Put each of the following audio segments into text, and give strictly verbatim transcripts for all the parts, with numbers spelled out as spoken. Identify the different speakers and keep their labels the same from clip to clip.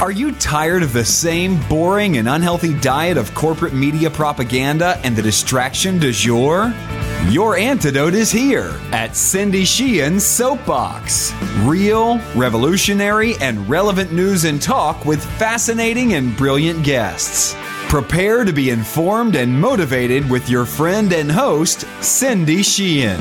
Speaker 1: Are you tired of the same boring and unhealthy diet of corporate media propaganda and the distraction du jour? Your antidote is here at Cindy Sheehan's Soapbox. Real, revolutionary, and relevant news and talk with fascinating and brilliant guests. Prepare to be informed and motivated with your friend and host, Cindy Sheehan.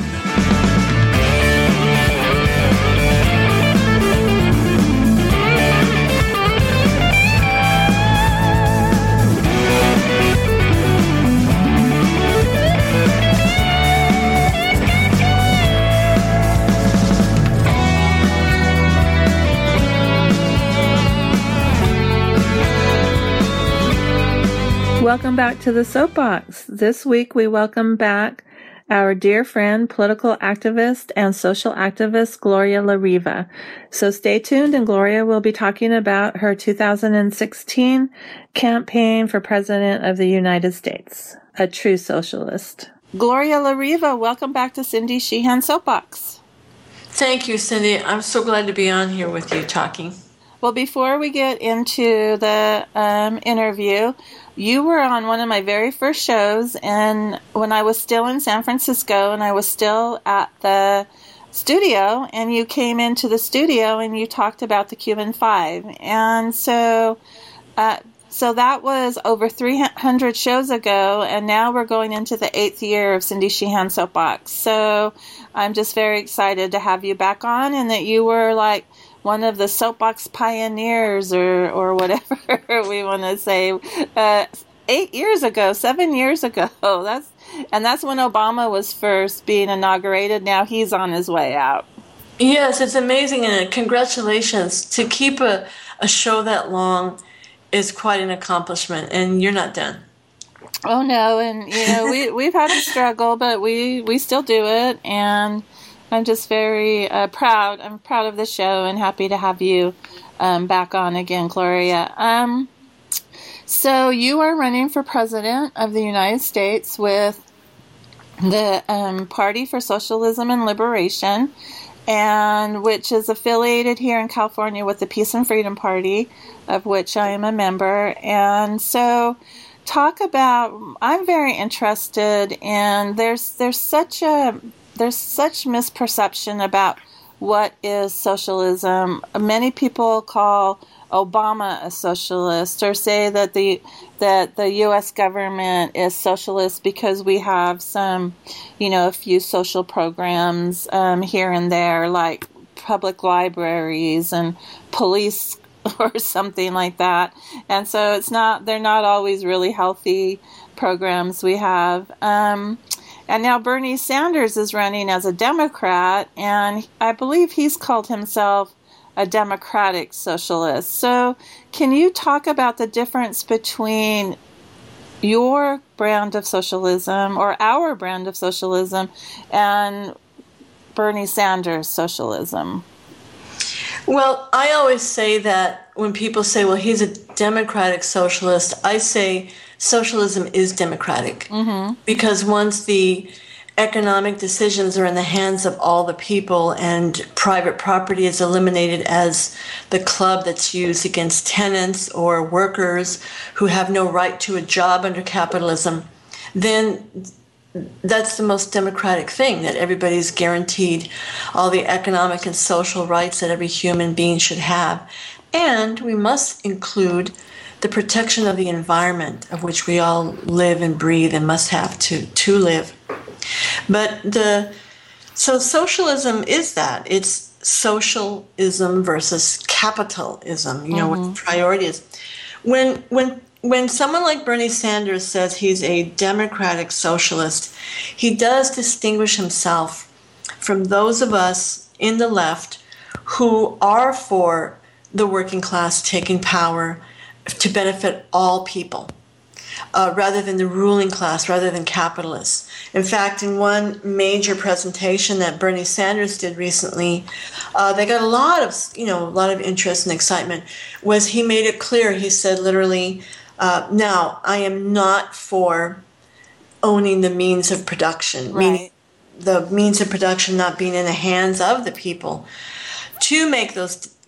Speaker 2: Welcome back to the Soapbox. This week we welcome back our dear friend, political activist and social activist, Gloria La Riva. So stay tuned, and Gloria will be talking about her two thousand sixteen campaign for President of the United States, a true socialist. Gloria La Riva, welcome back to Cindy Sheehan Soapbox.
Speaker 3: Thank you, Cindy. I'm so glad to be on here with you talking.
Speaker 2: Well, before we get into the um, interview, you were on one of my very first shows, and when I was still in San Francisco and I was still at the studio, and you came into the studio and you talked about the Cuban Five. And so uh, so that was over three hundred shows ago, and now we're going into the eighth year of Cindy Sheehan Soapbox. So I'm just very excited to have you back on, and that you were like one of the soapbox pioneers, or, or whatever we want to say, uh, eight years ago, seven years ago. That's and that's when Obama was first being inaugurated. Now he's on his way out.
Speaker 3: Yes, it's amazing, and congratulations. To keep a, a show that long is quite an accomplishment, and you're not done.
Speaker 2: Oh no, and you know we we've had a struggle, but we we still do it, and I'm just very uh, proud. I'm proud of the show and happy to have you um, back on again, Gloria. Um, so you are running for president of the United States with the um, Party for Socialism and Liberation, and which is affiliated here in California with the Peace and Freedom Party, of which I am a member. And so talk about, I'm very interested in, there's there's such a There's such misperception about what is socialism. Many people call Obama a socialist, or say that the that the U S government is socialist because we have some, you know, a few social programs um, here and there, like public libraries and police or something like that. And so it's not, they're not always really healthy programs we have. Um, And now Bernie Sanders is running as a Democrat, and I believe he's called himself a democratic socialist. So can you talk about the difference between your brand of socialism, or our brand of socialism, and Bernie Sanders' socialism?
Speaker 3: Well, I always say that when people say, well, he's a democratic socialist, I say socialism is democratic. Mm-hmm. Because once the economic decisions are in the hands of all the people and private property is eliminated as the club that's used against tenants or workers who have no right to a job under capitalism, then that's the most democratic thing, that everybody's guaranteed all the economic and social rights that every human being should have. And we must include the protection of the environment, of which we all live and breathe and must have to, to live. But the so socialism is that. It's socialism versus capitalism, you know, mm-hmm. what the priority is. When when when someone like Bernie Sanders says he's a democratic socialist, he does distinguish himself from those of us in the left who are for the working class taking power to benefit all people, uh, rather than the ruling class, rather than capitalists. In fact, in one major presentation that Bernie Sanders did recently, uh, they got a lot of, you know, a lot of interest and excitement, was he made it clear, he said literally, uh, now, I am not for owning the means of production,
Speaker 2: right.
Speaker 3: meaning the means of production not being in the hands of the people to make those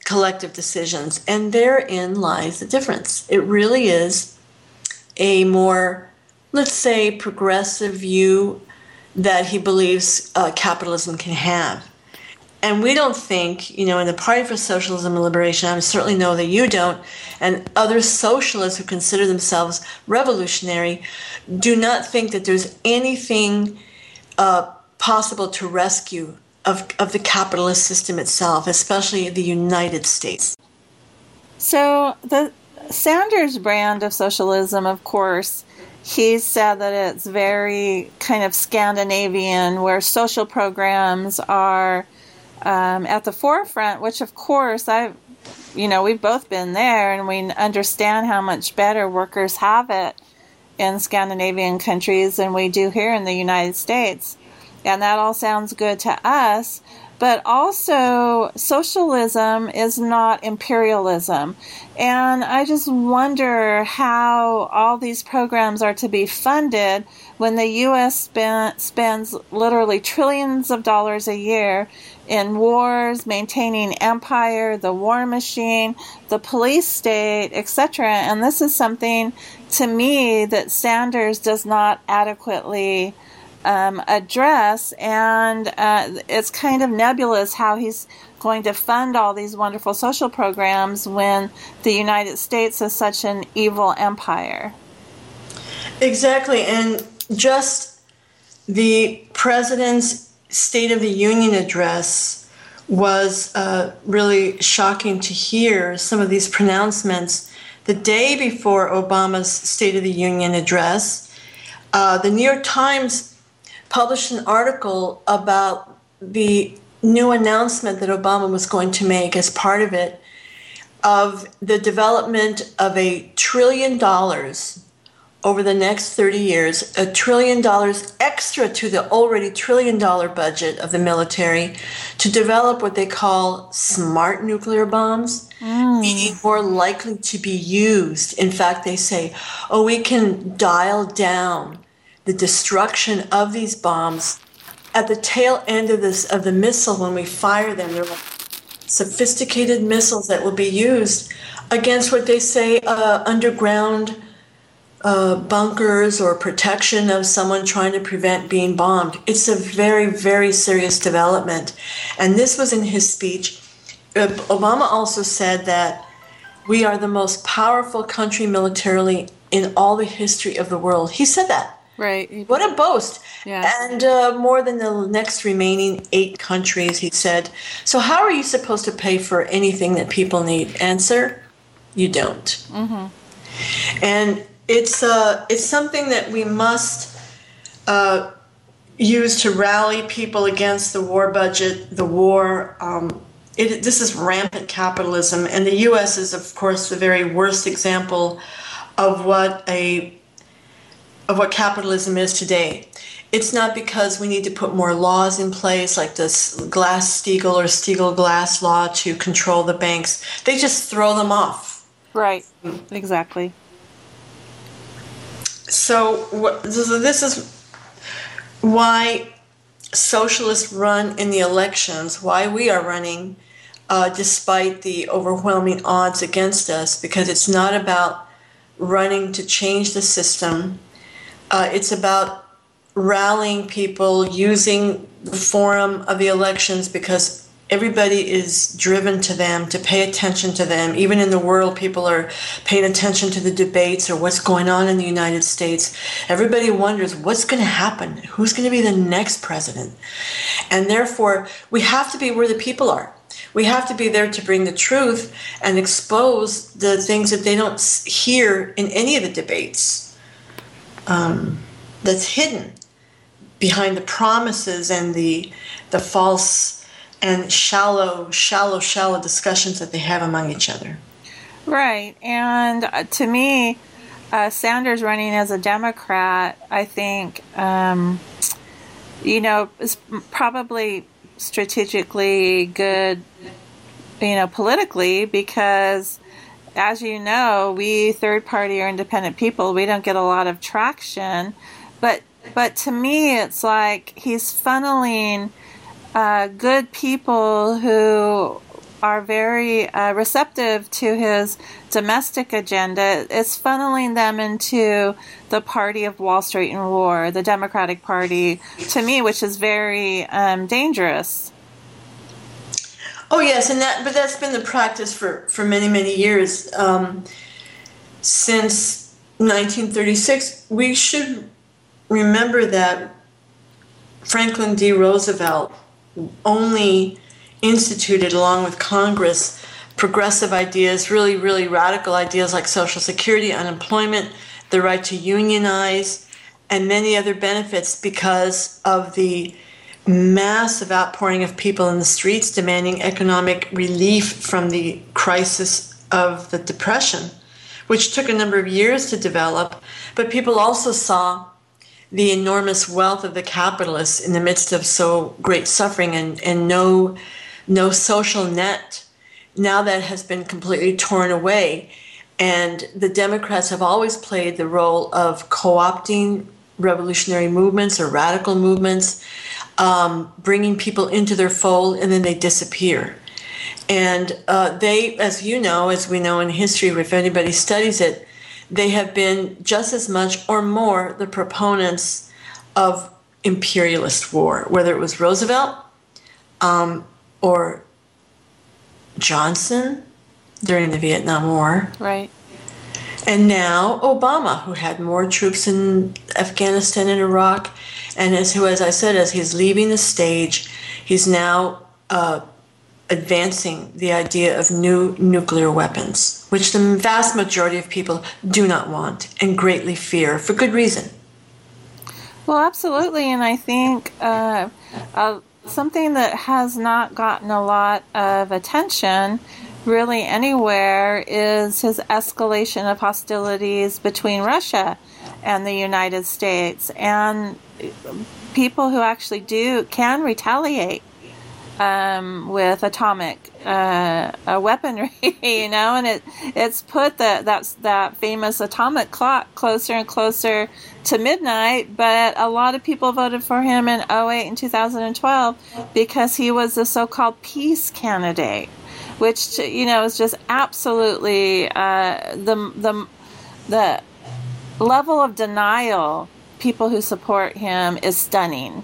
Speaker 3: collective decisions. And therein lies the difference. It really is a more, let's say, progressive view that he believes uh, capitalism can have. And we don't think, you know, in the Party for Socialism and Liberation, I certainly know that you don't, and other socialists who consider themselves revolutionary do not think that there's anything uh, possible to rescue of, of the capitalist system itself, especially the United States.
Speaker 2: So the Sanders brand of socialism, of course, he said that it's very kind of Scandinavian, where social programs are um, at the forefront, which of course I, you know, we've both been there and we understand how much better workers have it in Scandinavian countries than we do here in the United States. And that all sounds good to us. But also, socialism is not imperialism. And I just wonder how all these programs are to be funded when the U S spend, spends literally trillions of dollars a year in wars, maintaining empire, the war machine, the police state, et cetera. And this is something, to me, that Sanders does not adequately Um, address, and uh, it's kind of nebulous how he's going to fund all these wonderful social programs when the United States is such an evil empire.
Speaker 3: Exactly, and just the president's State of the Union address was uh, really shocking to hear some of these pronouncements the day before Obama's State of the Union address. Uh, the New York Times published an article about the new announcement that Obama was going to make as part of it, of the development of a trillion dollars over the next thirty years, a trillion dollars extra to the already trillion dollar budget of the military to develop what they call smart nuclear bombs, mm. meaning more likely to be used. In fact, they say, oh, we can dial down the destruction of these bombs at the tail end of this of the missile when we fire them. They're like sophisticated missiles that will be used against what they say uh, underground uh, bunkers or protection of someone trying to prevent being bombed. It's a very, very serious development. And this was in his speech. Uh, Obama also said that we are the most powerful country militarily in all the history of the world. He said that.
Speaker 2: Right.
Speaker 3: What a boast.
Speaker 2: Yeah.
Speaker 3: And uh, more than the next remaining eight countries, he said. So how are you supposed to pay for anything that people need? Answer, you don't.
Speaker 2: Mm-hmm.
Speaker 3: And it's uh, it's something that we must uh, use to rally people against the war budget, the war. Um, it, this is rampant capitalism. And the U S is, of course, the very worst example of what a of what capitalism is today. It's not because we need to put more laws in place like this Glass-Steagall or Steagall-Glass law to control the banks. They just throw them off.
Speaker 2: Right, exactly.
Speaker 3: So, so this is why socialists run in the elections, why we are running uh, despite the overwhelming odds against us, because it's not about running to change the system. Uh, it's about rallying people, using the forum of the elections, because everybody is driven to them, to pay attention to them. Even in the world, people are paying attention to the debates or what's going on in the United States. Everybody wonders what's going to happen, who's going to be the next president. And therefore, we have to be where the people are. We have to be there to bring the truth and expose the things that they don't hear in any of the debates. Um, that's hidden behind the promises and the the false and shallow, shallow, shallow discussions that they have among each other.
Speaker 2: Right. And uh, to me, uh, Sanders running as a Democrat, I think, um, you know, is probably strategically good, you know, politically, because as you know, we third-party or independent people, we don't get a lot of traction. But but to me, it's like he's funneling uh, good people who are very uh, receptive to his domestic agenda. It's funneling them into the party of Wall Street and War, the Democratic Party, to me, which is very um, dangerous.
Speaker 3: Oh yes, and that but that's been the practice for, for many, many years. Um, since nineteen thirty-six, we should remember that Franklin D. Roosevelt only instituted, along with Congress, progressive ideas, really, really radical ideas like Social Security, unemployment, the right to unionize, and many other benefits because of the massive outpouring of people in the streets demanding economic relief from the crisis of the Depression, which took a number of years to develop. But people also saw the enormous wealth of the capitalists in the midst of so great suffering and, and no no social net. Now that has been completely torn away. And the Democrats have always played the role of co-opting revolutionary movements or radical movements, um, bringing people into their fold, and then they disappear. And uh, they, as you know, as we know in history, if anybody studies it, they have been just as much or more the proponents of imperialist war, whether it was Roosevelt um, or Johnson during the Vietnam War.
Speaker 2: Right.
Speaker 3: And now Obama, who had more troops in Afghanistan and Iraq, and as who, as I said, as he's leaving the stage, he's now uh, advancing the idea of new nuclear weapons, which the vast majority of people do not want and greatly fear for good reason.
Speaker 2: Well, absolutely, and I think uh, uh, something that has not gotten a lot of attention really anywhere is his escalation of hostilities between Russia and the United States, and people who actually do can retaliate um, with atomic uh, uh, weaponry, you know, and it it's put the, that that famous atomic clock closer and closer to midnight. But a lot of people voted for him in oh eight and two thousand twelve because he was the so-called peace candidate, which, you know, is just absolutely uh, the the the level of denial people who support him is stunning.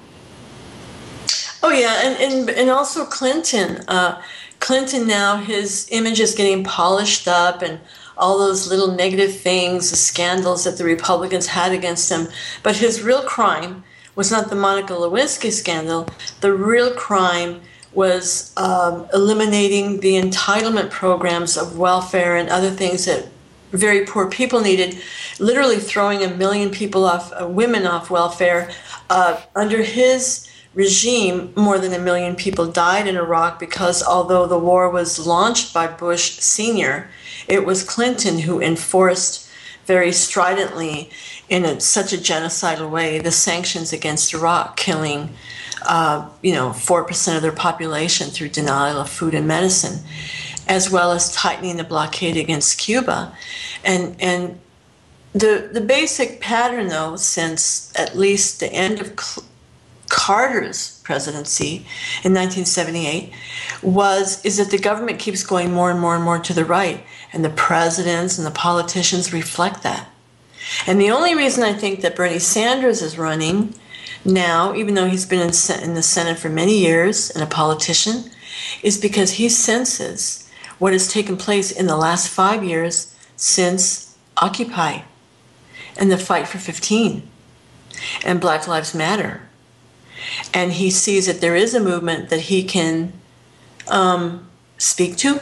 Speaker 3: Oh yeah, and and, and also Clinton. Uh, Clinton now, his image is getting polished up, and all those little negative things, the scandals that the Republicans had against him. But his real crime was not the Monica Lewinsky scandal. The real crime was um, eliminating the entitlement programs of welfare and other things that very poor people needed, literally throwing a million people off, uh, women off welfare. Uh, under his regime, more than a million people died in Iraq because although the war was launched by Bush Senior, it was Clinton who enforced very stridently, in a, such a genocidal way, the sanctions against Iraq, killing Uh, you know, four percent of their population through denial of food and medicine, as well as tightening the blockade against Cuba. And and the the basic pattern, though, since at least the end of Cl- Carter's presidency in nineteen seventy-eight, was is that the government keeps going more and more and more to the right, and the presidents and the politicians reflect that. And the only reason I think that Bernie Sanders is running now, even though he's been in, in the Senate for many years and a politician, is because he senses what has taken place in the last five years since Occupy and the Fight for fifteen and Black Lives Matter. And he sees that there is a movement that he can um, speak to.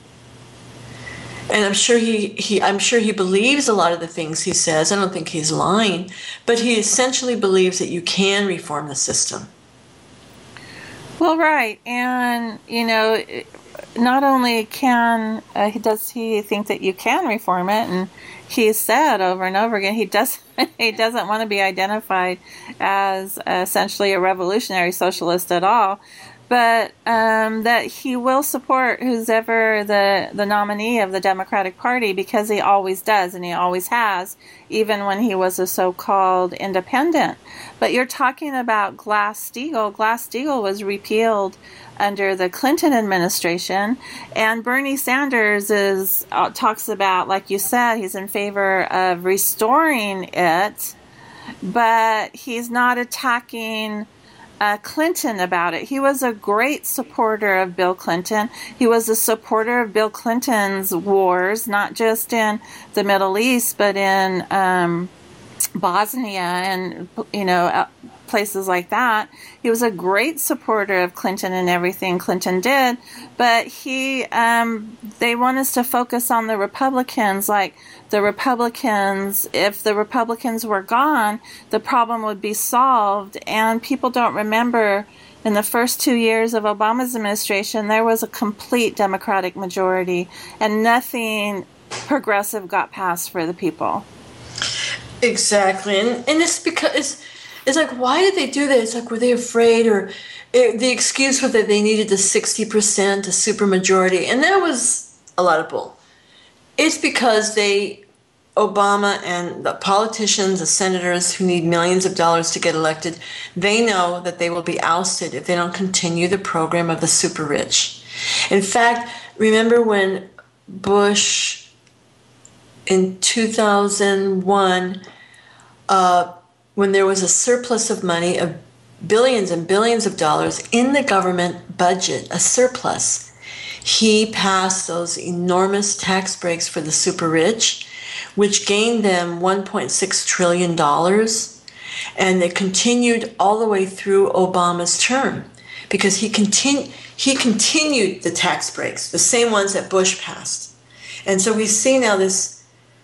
Speaker 3: And I'm sure he, he I'm sure he believes a lot of the things he says. I don't think he's lying, but he essentially believes that you can reform the system.
Speaker 2: Well, right, and you know, not only can uh, does he think that you can reform it, and he's said over and over again he does he doesn't want to be identified as essentially a revolutionary socialist at all. but um, that he will support who's ever the, the nominee of the Democratic Party, because he always does, and he always has, even when he was a so-called independent. But you're talking about Glass-Steagall. Glass-Steagall was repealed under the Clinton administration, and Bernie Sanders is uh, talks about, like you said, he's in favor of restoring it, but he's not attacking Uh, Clinton about it. He was a great supporter of Bill Clinton. He was a supporter of Bill Clinton's wars, not just in the Middle East, but in um, Bosnia and, you know, uh, places like that. He was a great supporter of Clinton and everything Clinton did, but he, um, they want us to focus on the Republicans, like the Republicans, if the Republicans were gone, the problem would be solved. And people don't remember, in the first two years of Obama's administration, there was a complete Democratic majority, and nothing progressive got passed for the people.
Speaker 3: Exactly. And, and it's because, it's, it's like, why did they do that? It's like, were they afraid? Or it, the excuse was that they needed the sixty percent, a supermajority. And that was a lot of bull. It's because they, Obama and the politicians, the senators who need millions of dollars to get elected, they know that they will be ousted if they don't continue the program of the super rich. In fact, remember when Bush in two thousand one, uh, when there was a surplus of money of billions and billions of dollars in the government budget, a surplus, he passed those enormous tax breaks for the super rich, which gained them one point six trillion dollars. And they continued all the way through Obama's term, because he, continu- he continued the tax breaks, the same ones that Bush passed. And so we see now this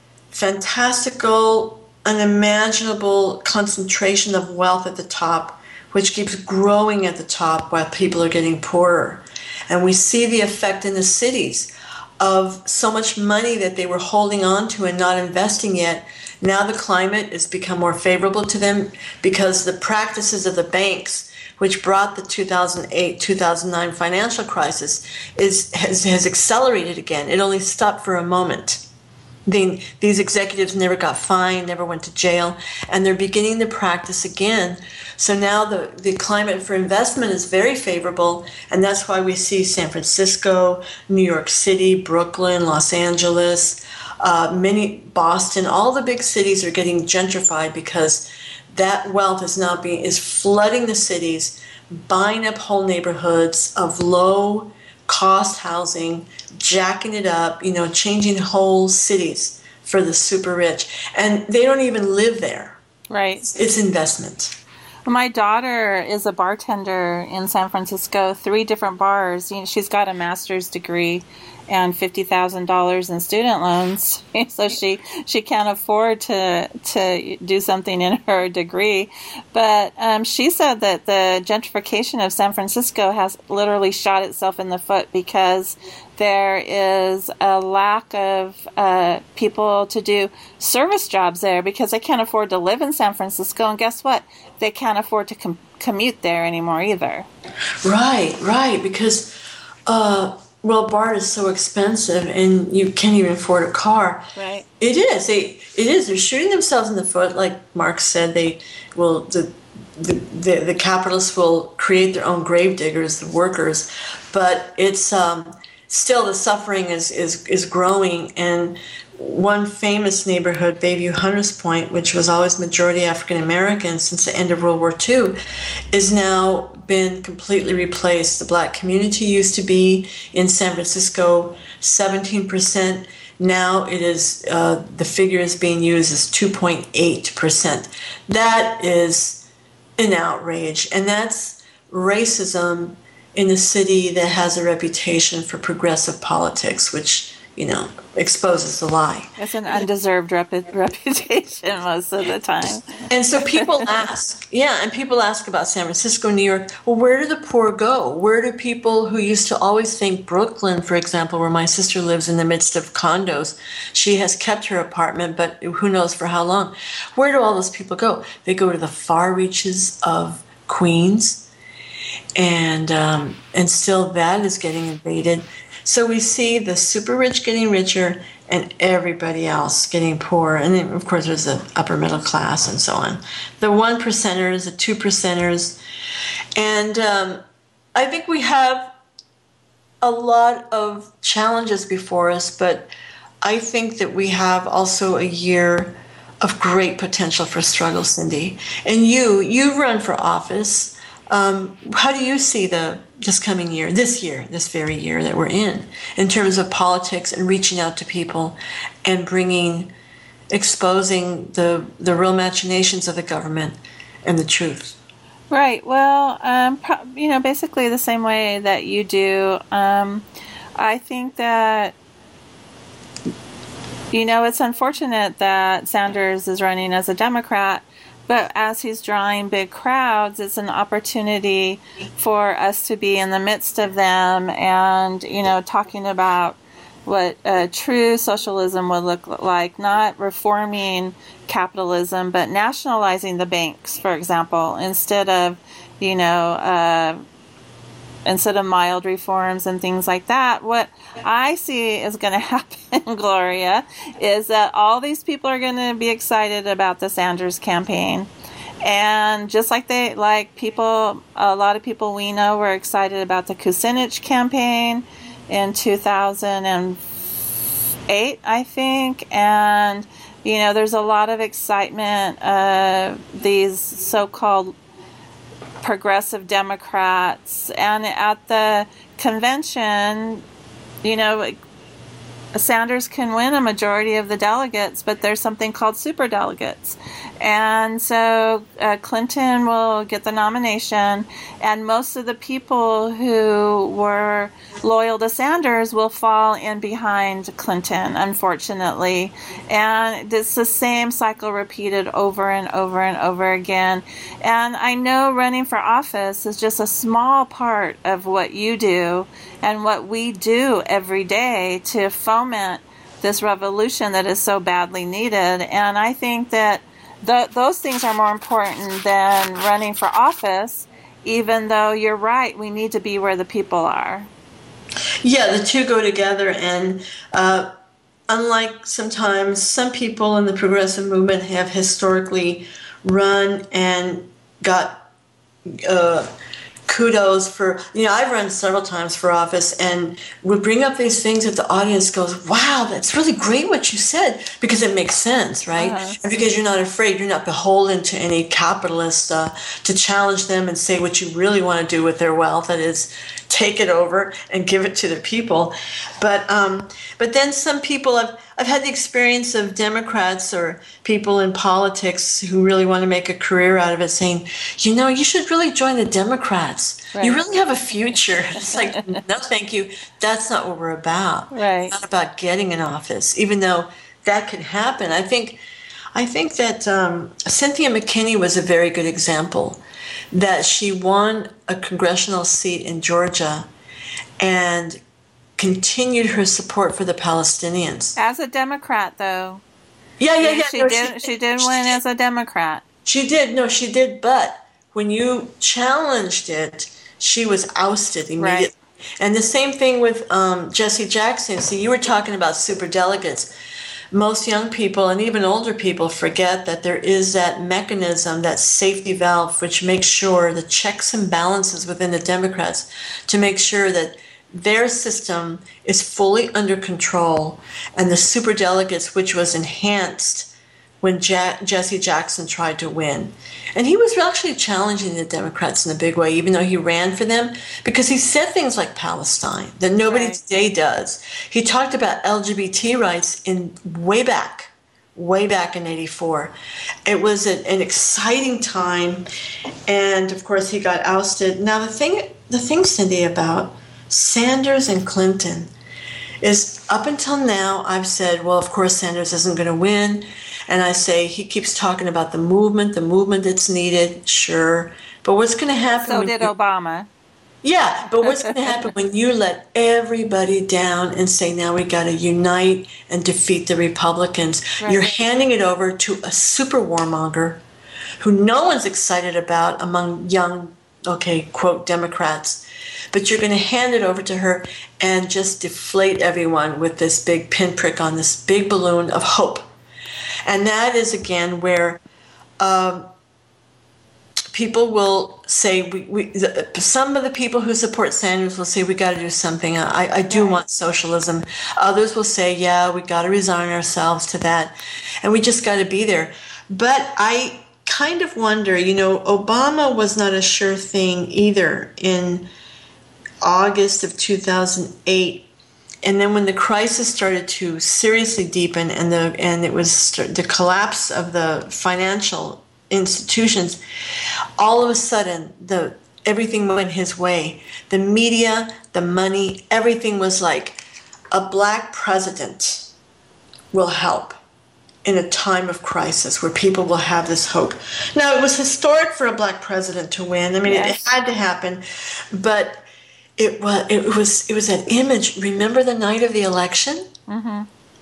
Speaker 3: fantastical, unimaginable concentration of wealth at the top, which keeps growing at the top while people are getting poorer. And we see the effect in the cities of so much money that they were holding on to and not investing yet. Now the climate has become more favorable to them because the practices of the banks, which brought the two thousand eight two thousand nine financial crisis, is has, has accelerated again. It only stopped for a moment. The, these executives never got fined, never went to jail, and they're beginning to practice again. So now the, the climate for investment is very favorable, and that's why we see San Francisco, New York City, Brooklyn, Los Angeles, uh, many Boston, all the big cities are getting gentrified because that wealth is now being is flooding the cities, buying up whole neighborhoods of low cost housing, jacking it up, you know, changing whole cities for the super rich. And they don't even live there.
Speaker 2: Right.
Speaker 3: It's, it's investment.
Speaker 2: My daughter is a bartender in San Francisco, three different bars. You know, she's got a master's degree and fifty thousand dollars in student loans, so she she can't afford to to do something in her degree. But um, she said that the gentrification of San Francisco has literally shot itself in the foot because there is a lack of uh, people to do service jobs there because they can't afford to live in San Francisco. And guess what? They can't afford to com- commute there anymore either.
Speaker 3: Right, right, because uh, well, BART is so expensive, and you can't even afford a car.
Speaker 2: Right.
Speaker 3: It is. They. It is. They're shooting themselves in the foot, like Marx said. They will. The, the the the capitalists will create their own grave diggers, the workers, but it's um, still the suffering is is is growing. And one famous neighborhood, Bayview Hunters Point, which was always majority African American since the end of World War Two, is now been completely replaced. The black community used to be in San Francisco seventeen percent. Now it is, uh, the figure is being used as two point eight percent. That is an outrage, and that's racism in a city that has a reputation for progressive politics, which, you know, exposes the lie.
Speaker 2: It's an undeserved rep- reputation most of the time.
Speaker 3: And so people ask, yeah, and people ask about San Francisco, New York, well, where do the poor go? Where do people who used to always think Brooklyn, for example, where my sister lives in the midst of condos, she has kept her apartment, but who knows for how long? Where do all those people go? They go to the far reaches of Queens. and um, and still that is getting invaded. So we see the super rich getting richer and everybody else getting poorer. And then, of course, there's the upper middle class and so on. The one percenters, the two percenters. And um, I think we have a lot of challenges before us, but I think that we have also a year of great potential for struggle, Cindy. And you, you've run for office. Um, how do you see the this coming year, this year, this very year that we're in, in terms of politics and reaching out to people and bringing, exposing the the real machinations of the government and the truth?
Speaker 2: Right. Well, um, pro- you know, basically the same way that you do. Um, I think that, you know, it's unfortunate that Sanders is running as a Democrat, but as he's drawing big crowds, it's an opportunity for us to be in the midst of them and, you know, talking about what uh, true socialism would look like, not reforming capitalism, but nationalizing the banks, for example, instead of, you know, uh, instead of mild reforms and things like that. What I see is going to happen, Gloria, is that all these people are going to be excited about the Sanders campaign. And just like they, like people, a lot of people we know were excited about the Kucinich campaign in two thousand eight, I think. And, you know, there's a lot of excitement. Uh, these so-called progressive Democrats, and at the convention, you know, Sanders can win a majority of the delegates, but there's something called superdelegates. And so uh, Clinton will get the nomination, and most of the people who were loyal to Sanders will fall in behind Clinton, unfortunately. And it's the same cycle repeated over and over and over again. And I know running for office is just a small part of what you do and what we do every day to foment this revolution that is so badly needed. And I think that the, those things are more important than running for office, even though you're right, we need to be where the people are.
Speaker 3: Yeah, the two go together. And uh, unlike sometimes some people in the progressive movement have historically run and got uh, kudos for, you know, I've run several times for office and would bring up these things that the audience goes, wow, that's really great what you said, because it makes sense, right? Uh-huh. And because you're not afraid, you're not beholden to any capitalist uh, to challenge them and say what you really want to do with their wealth, that is take it over and give it to the people. But um, but then some people, I've, I've had the experience of Democrats or people in politics who really want to make a career out of it saying, you know, you should really join the Democrats. Right. You really have a future. It's like, no, thank you. That's not what we're about.
Speaker 2: Right.
Speaker 3: It's not about getting an office, even though that could happen. I think, I think that um, Cynthia McKinney was a very good example, that she won a congressional seat in Georgia and continued her support for the Palestinians.
Speaker 2: As a Democrat, though.
Speaker 3: Yeah, yeah, yeah.
Speaker 2: She
Speaker 3: no,
Speaker 2: did. She, she did she win did. as a Democrat.
Speaker 3: She did. No, she did. But when you challenged it, she was ousted immediately. Right. And the same thing with um, Jesse Jackson. See, you were talking about superdelegates. Most young people and even older people forget that there is that mechanism, that safety valve, which makes sure the checks and balances within the Democrats to make sure that their system is fully under control, and the superdelegates, which was enhanced when ja- Jesse Jackson tried to win. And he was actually challenging the Democrats in a big way, even though he ran for them, because he said things like Palestine that nobody right. today does. He talked about L G B T rights in way back, way back in eighty-four. It was a, an exciting time, and of course he got ousted. Now the thing, the thing, Cindy, about Sanders and Clinton is, up until now, I've said, well, of course Sanders isn't going to win. And I say, he keeps talking about the movement, the movement that's needed, sure. But what's going to happen?
Speaker 2: So did
Speaker 3: you,
Speaker 2: Obama.
Speaker 3: Yeah, but what's going to happen when you let everybody down and say, now we got to unite and defeat the Republicans? Right. You're handing it over to a super warmonger who no one's excited about among young okay, quote, Democrats. But you're going to hand it over to her and just deflate everyone with this big pinprick on this big balloon of hope. And that is, again, where um, people will say, we, we, some of the people who support Sanders will say, we got to do something. I, I do want socialism. Others will say, yeah, we got to resign ourselves to that. And we just got to be there. But I kind of wonder, you know, Obama was not a sure thing either in August of two thousand eight, and then when the crisis started to seriously deepen, and the and it was the collapse of the financial institutions, all of a sudden the everything went his way. The media, the money, everything was like, a black president will help in a time of crisis where people will have this hope. Now, it was historic for a black president to win. I mean, yes. it, it had to happen, but It was it was it was an image. Remember the night of the election? Mm-hmm.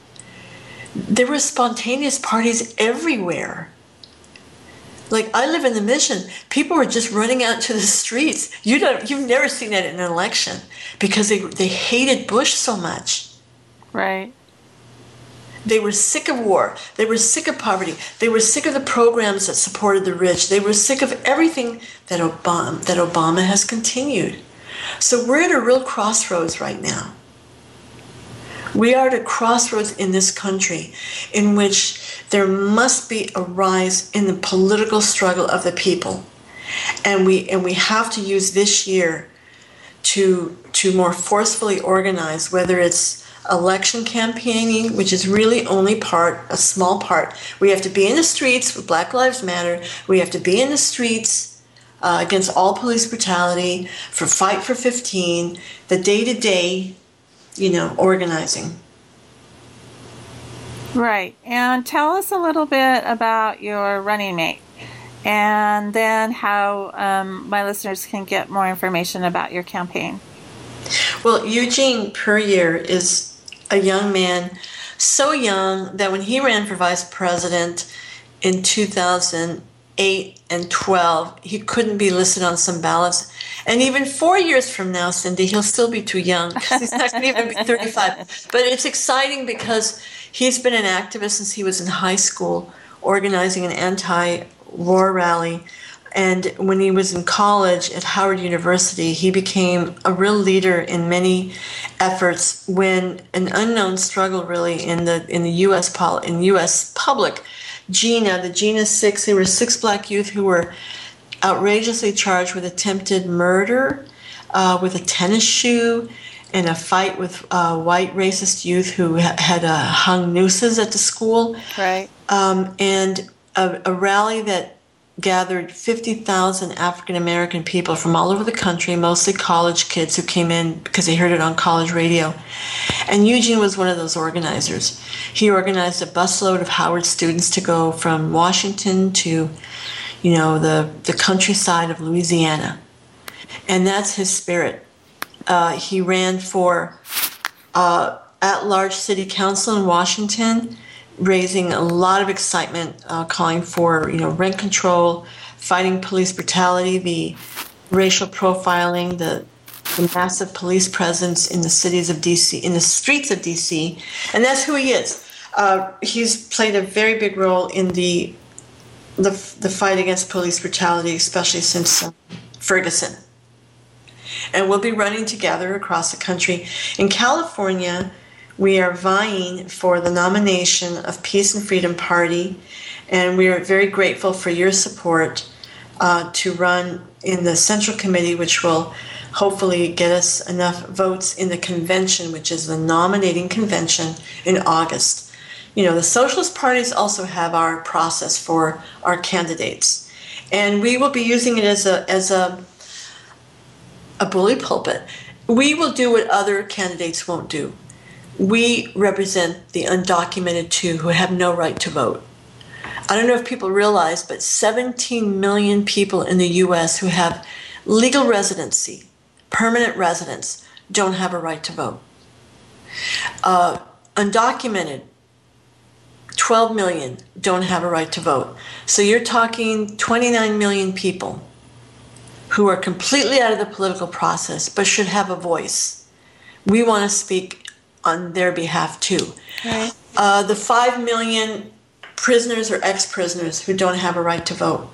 Speaker 3: There were spontaneous parties everywhere. Like, I live in the Mission. People were just running out to the streets. You don't you've never seen that in an election because they they hated Bush so much.
Speaker 2: Right.
Speaker 3: They were sick of war. They were sick of poverty. They were sick of the programs that supported the rich. They were sick of everything that Obama that Obama has continued. So we're at a real crossroads right now. We are at a crossroads in this country in which there must be a rise in the political struggle of the people. And we and we have to use this year to to more forcefully organize, whether it's election campaigning, which is really only part, a small part. We have to be in the streets with Black Lives Matter. We have to be in the streets Uh, against all police brutality, for Fight for fifteen, the day-to-day, you know, organizing.
Speaker 2: Right. And tell us a little bit about your running mate, and then how um, my listeners can get more information about your campaign.
Speaker 3: Well, Eugene Puryear is a young man, so young that when he ran for vice president in two thousand eight and twelve, he couldn't be listed on some ballots. And even four years from now, Cindy, he'll still be too young because he's not going to even be thirty-five. But it's exciting because he's been an activist since he was in high school, organizing an anti-war rally. And when he was in college at Howard University, he became a real leader in many efforts when an unknown struggle really in the in the U S pol- in U S public, Gina, the Gina Six, there were six black youth who were outrageously charged with attempted murder, uh, with a tennis shoe, and a fight with uh, white racist youth who ha- had uh, hung nooses at the school.
Speaker 2: Right.
Speaker 3: Um, and a, a rally that gathered fifty thousand African American people from all over the country, mostly college kids who came in because they heard it on college radio. And Eugene was one of those organizers. He organized a busload of Howard students to go from Washington to, you know, the, the countryside of Louisiana. And that's his spirit. Uh, he ran for uh, at-large city council in Washington, raising a lot of excitement, uh, calling for, you know, rent control, fighting police brutality, the racial profiling, the, the massive police presence in the cities of D C, in the streets of D C, and that's who he is. Uh, he's played a very big role in the the, the fight against police brutality, especially since uh, Ferguson. And we'll be running together across the country. In California, we are vying for the nomination of Peace and Freedom Party, and we are very grateful for your support uh, to run in the Central Committee, which will hopefully get us enough votes in the convention, which is the nominating convention in August. You know, the socialist parties also have our process for our candidates, and we will be using it as a as a a bully pulpit. We will do what other candidates won't do. We represent the undocumented too, who have no right to vote. I don't know if people realize, but seventeen million people in the U S who have legal residency, permanent residence, don't have a right to vote. Uh, undocumented, twelve million don't have a right to vote. So you're talking twenty-nine million people who are completely out of the political process but should have a voice. We want to speak on their behalf too.
Speaker 2: Right.
Speaker 3: Uh, the five million prisoners or ex-prisoners who don't have a right to vote.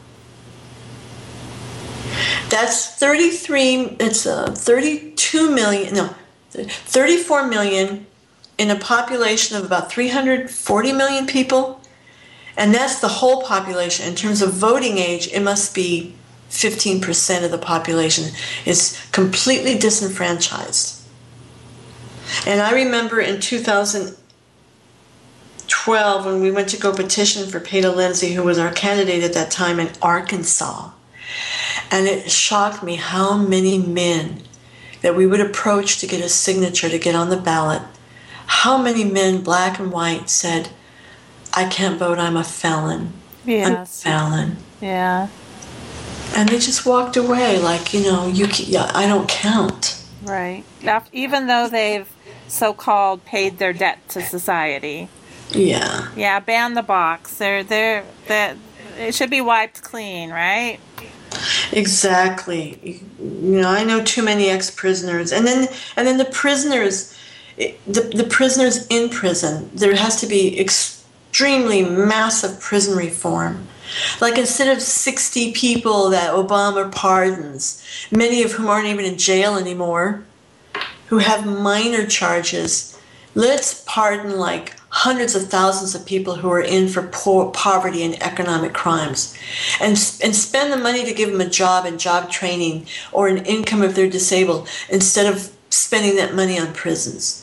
Speaker 3: That's thirty-three, it's uh, thirty-two million, no, thirty-four million in a population of about three hundred forty million people. And that's the whole population. In terms of voting age, it must be fifteen percent of the population is completely disenfranchised. And I remember in two thousand twelve when we went to go petition for Peta Lindsay, who was our candidate at that time in Arkansas. And it shocked me how many men that we would approach to get a signature to get on the ballot, how many men, black and white, said, I can't vote, I'm a felon.
Speaker 2: Yes.
Speaker 3: I'm a felon.
Speaker 2: Yeah.
Speaker 3: And they just walked away like, you know, you, yeah, I don't count.
Speaker 2: Right. Even though they've so-called paid their debt to society.
Speaker 3: Yeah.
Speaker 2: Yeah, ban the box. They're, they're, they're, it should be wiped clean, right?
Speaker 3: Exactly. You know, I know too many ex-prisoners. And then and then the prisoners, the, the prisoners in prison, there has to be extremely massive prison reform. Like instead of sixty people that Obama pardons, many of whom aren't even in jail anymore, who have minor charges, let's pardon like hundreds of thousands of people who are in for poor, poverty and economic crimes, and and spend the money to give them a job and job training or an income if they're disabled, instead of spending that money on prisons.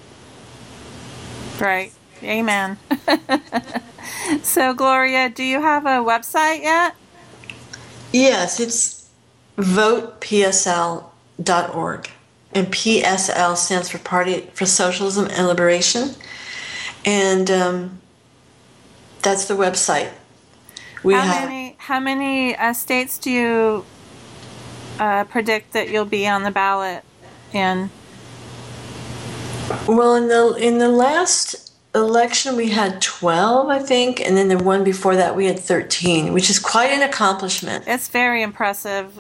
Speaker 2: Right. Amen. So, Gloria, do you have a website yet?
Speaker 3: Yes, it's vote P S L dot org. And P S L stands for Party for Socialism and Liberation. And um, that's the website. We
Speaker 2: how
Speaker 3: have,
Speaker 2: many how many uh, states do you uh, predict that you'll be on the ballot in?
Speaker 3: Well, in the in the last election we had twelve, I think, and then the one before that we had thirteen, which is quite an accomplishment.
Speaker 2: It's very impressive.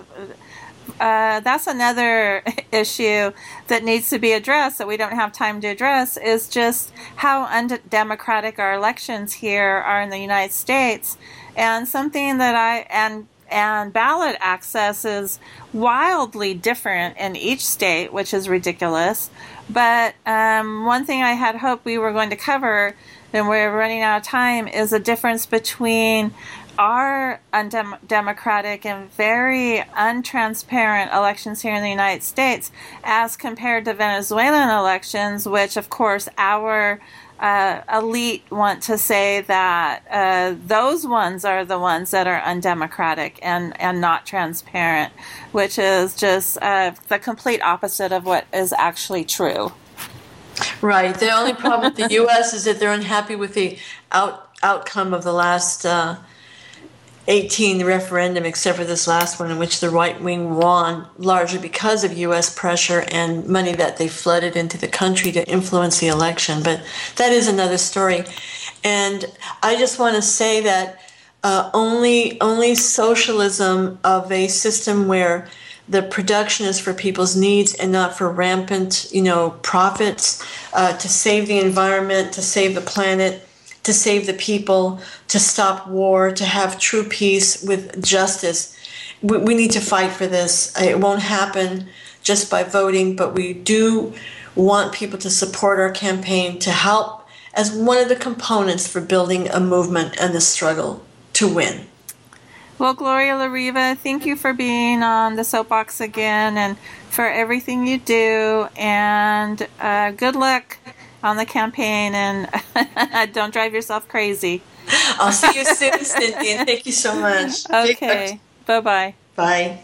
Speaker 2: Uh, that's another issue that needs to be addressed that we don't have time to address, is just how undemocratic our elections here are in the United States. And something that I, and and ballot access is wildly different in each state, which is ridiculous. But um, one thing I had hoped we were going to cover, and we're running out of time, is the difference between our undemocratic and very untransparent elections here in the United States as compared to Venezuelan elections, which, of course, our uh, elite want to say that uh, those ones are the ones that are undemocratic and, and not transparent, which is just uh, the complete opposite of what is actually true.
Speaker 3: Right. The only problem with the U S is that they're unhappy with the out, outcome of the last uh, eighteen referendum, except for this last one in which the right wing won, largely because of U S pressure and money that they flooded into the country to influence the election. But that is another story. And I just want to say that uh, only only socialism of a system where the production is for people's needs and not for rampant, you know, profits, uh, to save the environment, to save the planet, to save the people, to stop war, to have true peace with justice. We, we need to fight for this. It won't happen just by voting, but we do want people to support our campaign to help as one of the components for building a movement and the struggle to win.
Speaker 2: Well, Gloria La Riva, thank you for being on the Soapbox again and for everything you do, and uh, good luck on the campaign, and don't drive yourself crazy.
Speaker 3: I'll see you soon, Cindy, and thank you so much.
Speaker 2: Okay. Bye-bye.
Speaker 3: Bye.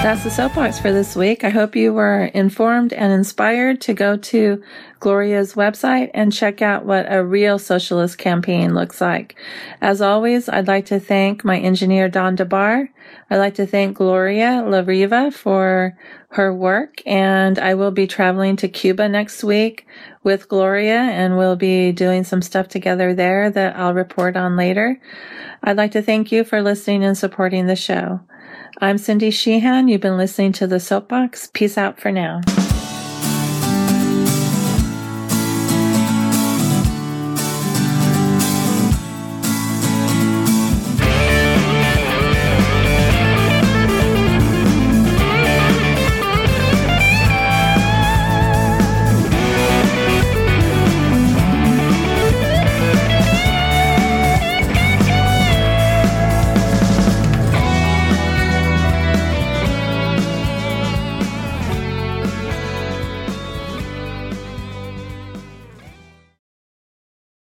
Speaker 2: That's the Soapbox for this week. I hope you were informed and inspired to go to Gloria's website and check out what a real socialist campaign looks like. As always, I'd like to thank my engineer, Don DeBar. I'd like to thank Gloria La Riva for her work, and I will be traveling to Cuba next week with Gloria, and we'll be doing some stuff together there that I'll report on later. I'd like to thank you for listening and supporting the show. I'm Cindy Sheehan. You've been listening to The Soapbox. Peace out for now.